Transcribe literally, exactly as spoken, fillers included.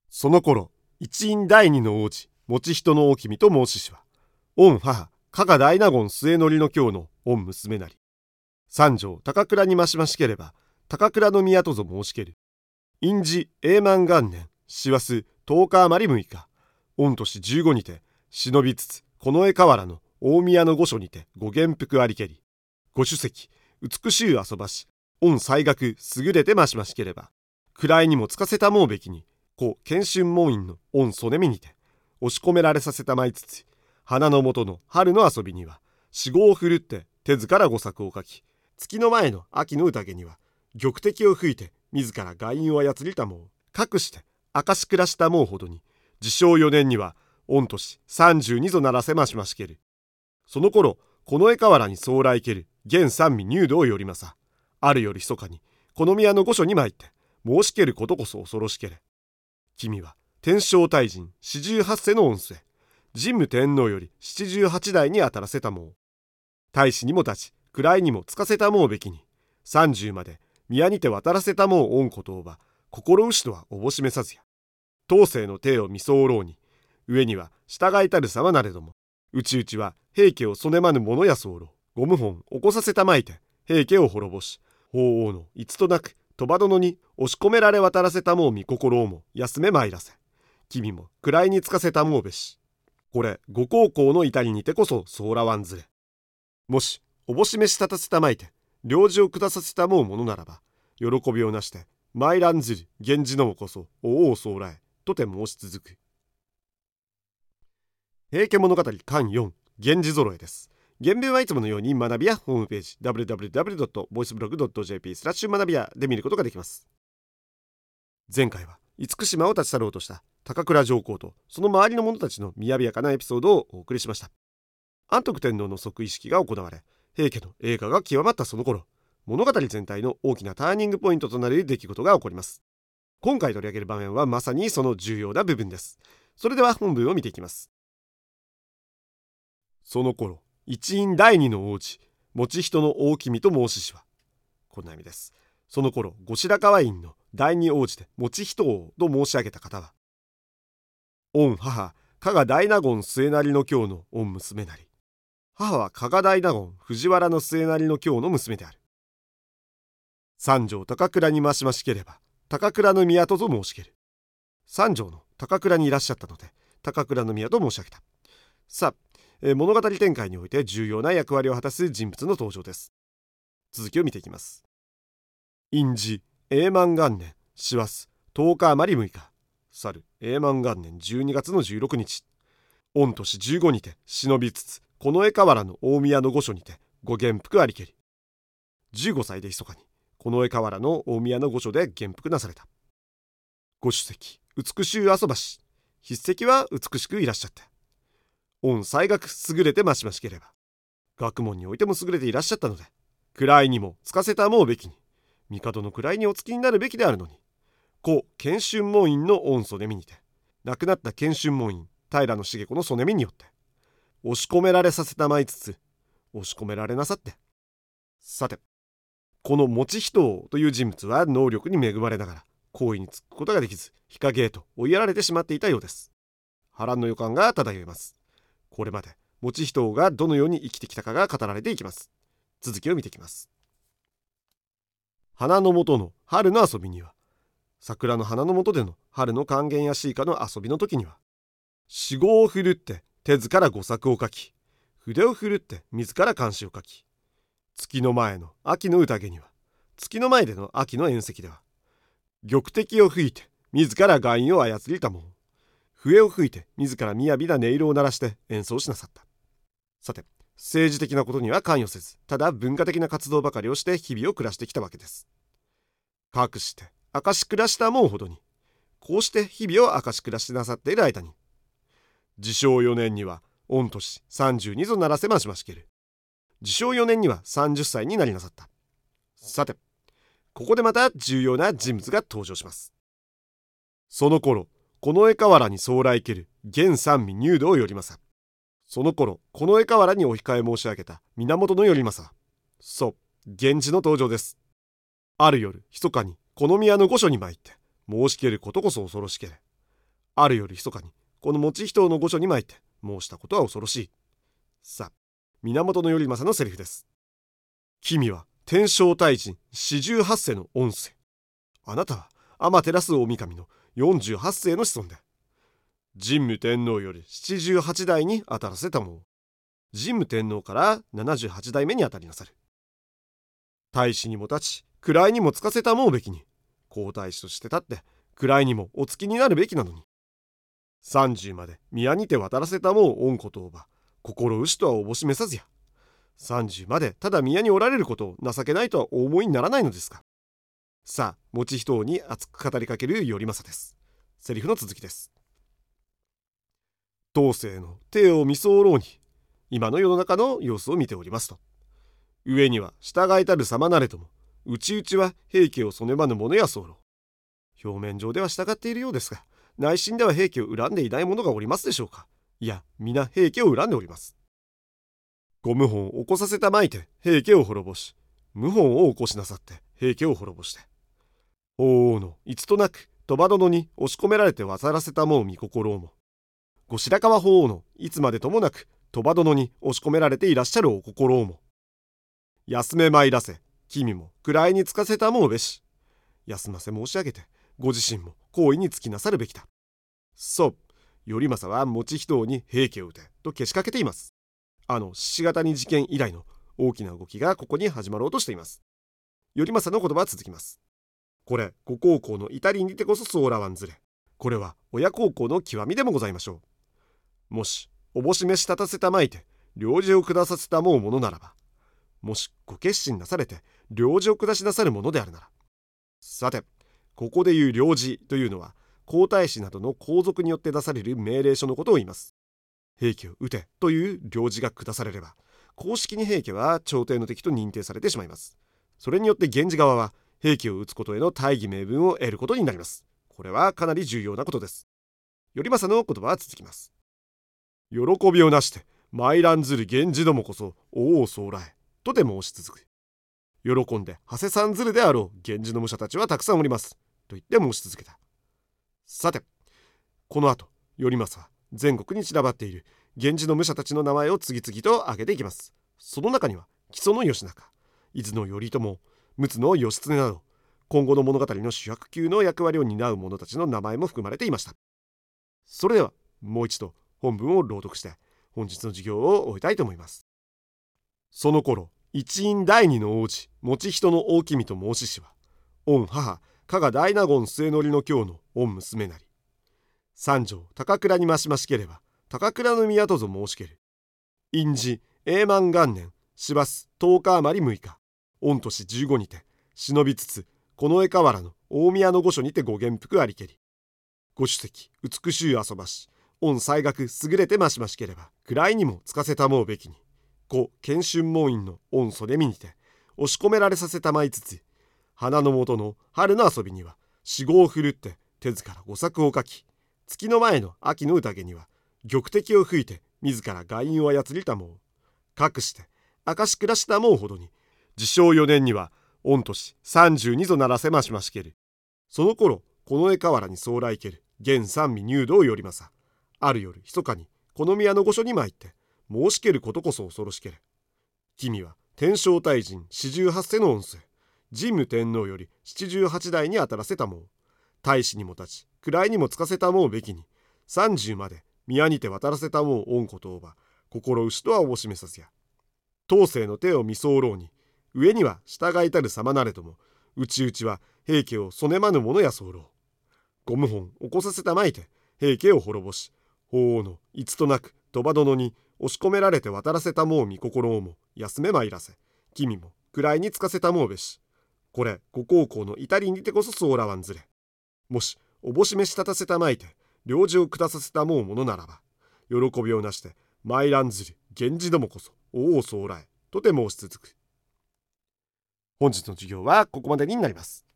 その頃、一院第二の王子、持人の大君と申ししは、御母、加賀大納言末則の京の御娘なり。三条高倉にましましければ、高倉宮とぞ申しける。院次永満元年、師走十日余り六日、御年十五にて、忍びつつ、近衛河原の大宮の御所にてご元服ありけり。ご主席、美しゅう遊ばし、御才学優れてましましければ、位にもつかせたもうべきに、故謙春門院の御曽根見にて、押し込められさせたまいつつ、花の下の春の遊びには、四五を振るって手ずから五作を書き、月の前の秋の宴には、玉滴を吹いて自ら外院を操りたもう、かくして明し暮らしたもうほどに、治承四年には、御年三十二ぞならせましましける。その頃、近衛河原に総来ける、現三味入道をよりまさ、あるより密かに、この宮の御所に参って、申しけることこそ恐ろしけれ。君は、天正大臣四十八世の御末、神武天皇より七十八代に当たらせたもう。大使にも立ち、位にもつかせたもうべきに、三十まで宮にて渡らせたもう御ことをば、心牛とはおぼしめさずや。当世の体を見候に、上には従いたる様なれども、うちうちは平家をそねまぬ者や候、ご謀反起こさせたまいて、平家を滅ぼし、法皇のいつとなく鳥羽殿に押し込められ渡らせたもう見心をも休めまいらせ、君も位につかせたもうべし。これご高校の至りにてこそそうらわんずれ。もしおぼしめし立たせたまいて領事を下させたもうものならば、喜びをなして参らんずる源氏のもこそお王そうらえとて申し続く。平家物語巻よん、源氏揃えです。原文はいつものように学びやホームページ ダブリュダブリュダブリュドットボイスブログドットジェーピー スラッシュ学びやで見ることができます。前回は厳島を立ち去ろうとした高倉上皇とその周りの者たちのみやびやかなエピソードをお送りしました。安徳天皇の即位式が行われ、平家の栄華が極まったその頃、物語全体の大きなターニングポイントとなる出来事が起こります。今回取り上げる場面はまさにその重要な部分です。それでは本文を見ていきます。その頃、一院第二の王子、持人の大君と申ししは、こんな意味です。その頃、後白河院の第二王子で持人王と申し上げた方は、御母、加賀大納言末成の京の御娘なり。母は加賀大納言藤原の末成の京の娘である。三条高倉にましましければ、高倉宮とぞ申しける。三条の高倉にいらっしゃったので、高倉宮と申し上げた。さあ、えー、物語展開において重要な役割を果たす人物の登場です。続きを見ていきます。院次永満元年師走十日余り六日、去る永満元年じゅうにがつのじゅうろくにち、御年じゅうごにて忍びつつ近衛河原の大宮の御所にてご元服ありけり。じゅうごさいで密かに近衛河原の大宮の御所で元服なされた。ご主席美しゅう遊ばし、筆跡は美しくいらっしゃって、御才学優れてましましければ、学問においても優れていらっしゃったので、位にもつかせたもうべきに、帝の位におつきになるべきであるのに、故謙春門院の御曽根見にて、亡くなった謙春門院平重子の曽根見によって押し込められさせたまいつつ、押し込められなさって。さて、この持人王という人物は能力に恵まれながら行為につくことができず、日陰へと追いやられてしまっていたようです。波乱の予感が漂います。これまで持人王がどのように生きてきたかが語られていきます。続きを見ていきます。花の下の春の遊びには、桜の花の下での春の還元やしいかの遊びの時には、四五を振るって手ずから五作を書き、筆を振るって自ら漢詩を書き、月の前の秋の宴には、月の前での秋の宴席では、玉滴を吹いて自ら外院を操りたもん、笛を吹いて自ら雅な音色を鳴らして演奏しなさった。さて、政治的なことには関与せず、ただ文化的な活動ばかりをして日々を暮らしてきたわけです。かくして明し暮らしたもんほどに、こうして日々を明し暮らしなさっている間に、治承よねんには御年さんじゅうにぞならせましましける。治承よねんにはさんじゅっさいになりなさった。さて、ここでまた重要な人物が登場します。その頃、近衛河原に総来ける現三味入道頼政。その頃、近衛河原にお控え申し上げた源頼政。そう、源氏の登場です。ある夜、密かにこの宮の御所に参って申しけることこそ恐ろしけれ。 あるより密かにこの持人の御所に参って申したことは恐ろしい。さあ、源頼政のセリフです。君は天正大臣四十八世の御世。あなたは天照大神の四十八世の子孫で、神武天皇より七十八代に当たらせたもの。神武天皇から七十八代目に当たりなさる。大使にも立ち、位にもつかせたもうべきに、皇太子として立って位にもお付きになるべきなのに、三十まで宮にて渡らせたもう御ことをば、心牛とはおぼしめさずや。三十までただ宮におられることを情けないとはお思いにならないのですか。さあ、持ち人に熱く語りかける頼政です。セリフの続きです。当世の手を見候に、今の世の中の様子を見ておりますと、上には従いたる様なれども、内々は平家をそねまぬ者や候。表面上では従っているようですが、内心では平家を恨んでいない者がおりますでしょうか。いや、皆平家を恨んでおります。ご謀反を起こさせたまいて平家を滅ぼし、謀反を起こしなさって平家を滅ぼして、法皇のいつとなく鳥羽殿に押し込められて渡らせたもう御心をも、後白河法皇のいつまでともなく鳥羽殿に押し込められていらっしゃるお心をも、休め参らせ君も位につかせたもうべし、休ませ申し上げてご自身も行為につきなさるべきだ。そう、頼政は持ち人に平家を討てとけしかけています。あの鹿ヶ谷事件以来の大きな動きがここに始まろうとしています。頼政の言葉は続きます。これご孝行の至りにてこそそうらわんずれ、これは親孝行の極みでもございましょう。もしおぼしめし立たせたまいて領事を下させたもうものならば、もしご決心なされて領事を下しなさるものであるなら、さてここでいう領事というのは皇太子などの皇族によって出される命令書のことを言います。平家を討てという領事が下されれば、公式に平家は朝廷の敵と認定されてしまいます。それによって源氏側は平家を討つことへの大義名分を得ることになります。これはかなり重要なことです。頼政の言葉は続きます。喜びをなして参らんずる源氏どもこそ王を総来とて申し続く。喜んで馳せさんずるであろう源氏の武者たちはたくさんおりますと言って申し続けた。さてこの後頼政は全国に散らばっている源氏の武者たちの名前を次々と挙げていきます。その中には木曽の義仲、伊豆の頼朝、陸奥の義経など、今後の物語の主役級の役割を担う者たちの名前も含まれていました。それではもう一度本文を朗読して本日の授業を終えたいと思います。その頃、一院第二の王子持人の大君と申ししは、御母加賀大納言末則の京の御娘なり。三条高倉に増しましければ高倉宮とぞ申しける。院次永満元年師走十日余り六日、御年十五にて忍びつつ近衛河原の大宮の御所にてご元服ありけり。ご主席美しゅう遊ばし、御才学優れてましましければ位にもつかせたもうべきに、故謙春門院の御袖見にて押し込められさせたまいつつ、花の下の春の遊びには四五を振るって手ずから五作を書き、月の前の秋の宴には玉笛を吹いて自ら外院を操りたもう、かくして明し暮らしたもうほどに、治承よねんには御年三十二ぞならせましましける。その頃近衛河原に総来ける現三味入道をよりまさ、ある夜密かにこの宮の御所に参って申しけることこそ恐ろしけれ。君は天正大臣四十八世の御末、神武天皇より七十八代に当たらせたもう、大使にも立ち位にもつかせたもうべきに、三十まで宮にて渡らせたもう御ことをば、心牛とはおぼしめさずや。当世の手を見候に、上には従いたる様なれども、内々は平家をそねまぬ者や候。ご謀反起こさせたまいて平家を滅ぼし、法皇のいつとなく鳥羽殿に押し込められて渡らせたもう御心をも休め参らせ、君も位につかせたもうべし。これご孝行の至りにてこそそうらわんずれ。もしおぼしめし立たせたまいて領事を下させたもうものならば、喜びをなして参らんずる源氏どもこそ王を総来とて申し続く。本日の授業はここまでになります。